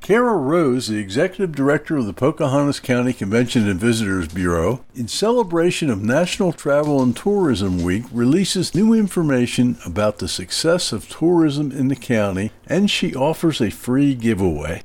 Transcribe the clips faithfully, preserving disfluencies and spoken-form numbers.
Kara Rose, the Executive Director of the Pocahontas County Convention and Visitors Bureau, in celebration of National Travel and Tourism Week, releases new information about the success of tourism in the county, and she offers a free giveaway.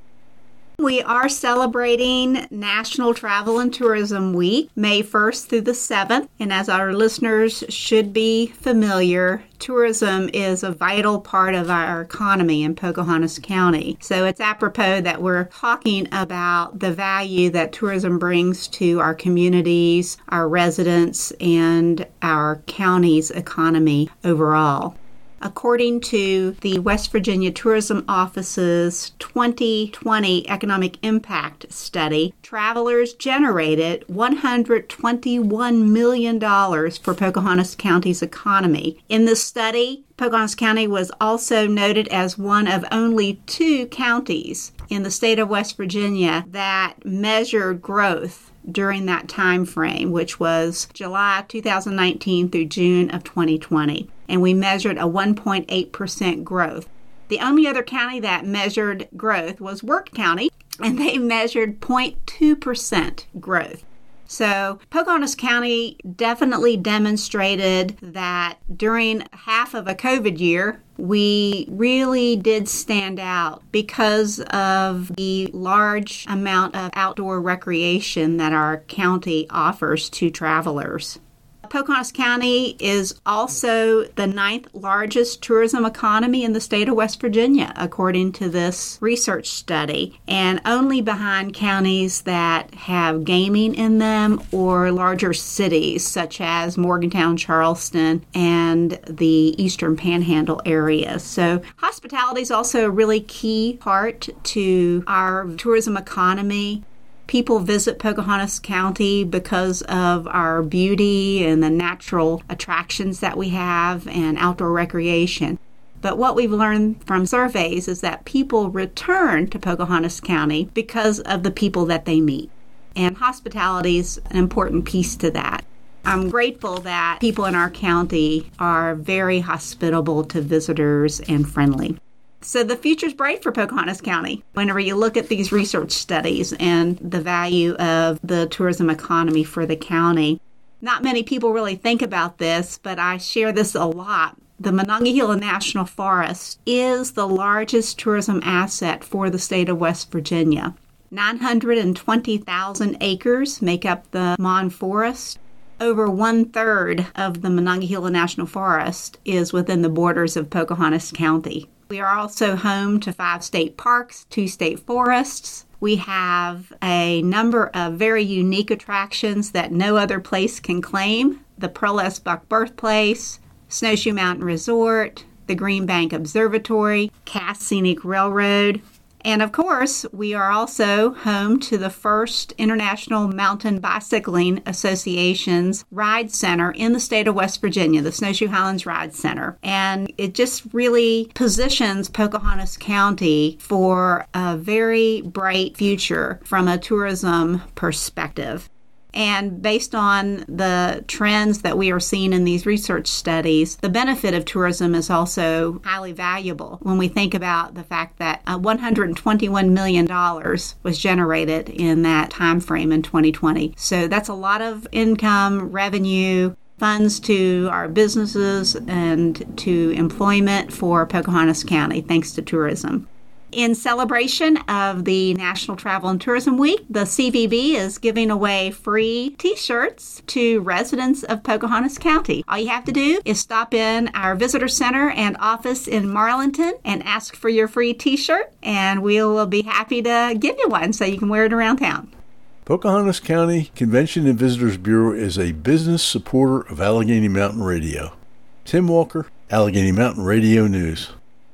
We are celebrating National Travel and Tourism Week, May first through the seventh. And as our listeners should be familiar, tourism is a vital part of our economy in Pocahontas County. So it's apropos that we're talking about the value that tourism brings to our communities, our residents, and our county's economy overall. According to the West Virginia Tourism Office's twenty twenty Economic Impact Study, travelers generated one hundred twenty-one million dollars for Pocahontas County's economy. In this study, Pocahontas County was also noted as one of only two counties in the state of West Virginia that measured growth during that time frame, which was July two thousand nineteen through June of twenty twenty. And we measured a one point eight percent growth. The only other county that measured growth was Wirt County, and they measured zero point two percent growth. So Pocahontas County definitely demonstrated that during half of a COVID year, we really did stand out because of the large amount of outdoor recreation that our county offers to travelers. Pocahontas County is also the ninth largest tourism economy in the state of West Virginia, according to this research study, and only behind counties that have gaming in them or larger cities such as Morgantown, Charleston, and the Eastern Panhandle area. So hospitality is also a really key part to our tourism economy. People visit Pocahontas County because of our beauty and the natural attractions that we have and outdoor recreation. But what we've learned from surveys is that people return to Pocahontas County because of the people that they meet. And hospitality is an important piece to that. I'm grateful that people in our county are very hospitable to visitors and friendly. So the future's bright for Pocahontas County whenever you look at these research studies and the value of the tourism economy for the county. Not many people really think about this, but I share this a lot. The Monongahela National Forest is the largest tourism asset for the state of West Virginia. nine hundred twenty thousand acres make up the Mon Forest. Over one-third of the Monongahela National Forest is within the borders of Pocahontas County. We are also home to five state parks, two state forests. We have a number of very unique attractions that no other place can claim. The Pearl S. Buck Birthplace, Snowshoe Mountain Resort, the Green Bank Observatory, Cass Scenic Railroad. And of course, we are also home to the first International Mountain Bicycling Association's Ride Center in the state of West Virginia, the Snowshoe Highlands Ride Center. And it just really positions Pocahontas County for a very bright future from a tourism perspective. And based on the trends that we are seeing in these research studies, the benefit of tourism is also highly valuable when we think about the fact that uh, one hundred twenty-one million dollars was generated in that time frame in twenty twenty. So that's a lot of income, revenue, funds to our businesses and to employment for Pocahontas County, thanks to tourism. In celebration of the National Travel and Tourism Week, the C V B is giving away free T-shirts to residents of Pocahontas County. All you have to do is stop in our visitor center and office in Marlinton and ask for your free T-shirt, and we will be happy to give you one so you can wear it around town. Pocahontas County Convention and Visitors Bureau is a business supporter of Allegheny Mountain Radio. Tim Walker, Allegheny Mountain Radio News.